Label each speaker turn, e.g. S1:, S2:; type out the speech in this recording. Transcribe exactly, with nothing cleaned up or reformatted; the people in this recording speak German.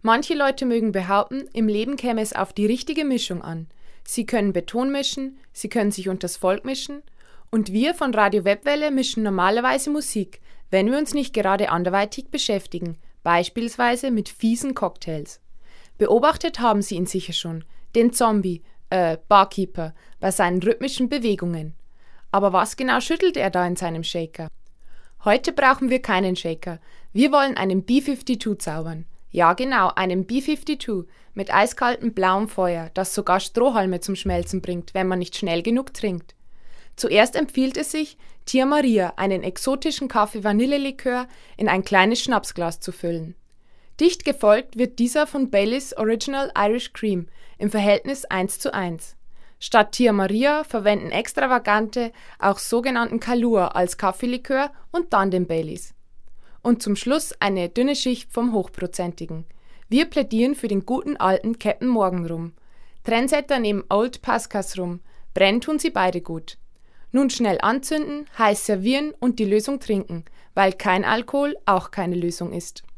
S1: Manche Leute mögen behaupten, im Leben käme es auf die richtige Mischung an. Sie können Beton mischen, sie können sich unters Volk mischen und wir von Radio Webwelle mischen normalerweise Musik, wenn wir uns nicht gerade anderweitig beschäftigen, beispielsweise mit fiesen Cocktails. Beobachtet haben Sie ihn sicher schon, den Zombie, äh, Barkeeper, bei seinen rhythmischen Bewegungen. Aber was genau schüttelt er da in seinem Shaker? Heute brauchen wir keinen Shaker. Wir wollen einen B zweiundfünfzig zaubern. Ja genau, einen B zweiundfünfzig mit eiskaltem blauem Feuer, das sogar Strohhalme zum Schmelzen bringt, wenn man nicht schnell genug trinkt. Zuerst empfiehlt es sich, Tia Maria, einen exotischen Kaffee-Vanillelikör, in ein kleines Schnapsglas zu füllen. Dicht gefolgt wird dieser von Baileys Original Irish Cream im Verhältnis eins zu eins. Statt Tia Maria verwenden Extravagante auch sogenannten Kahlua als Kaffeelikör und dann den Baileys. Und zum Schluss eine dünne Schicht vom Hochprozentigen. Wir plädieren für den guten alten Captain Morgan Rum. Trendsetter neben Old Pascas Rum. Brennen tun sie beide gut. Nun schnell anzünden, heiß servieren und die Lösung trinken, weil kein Alkohol auch keine Lösung ist.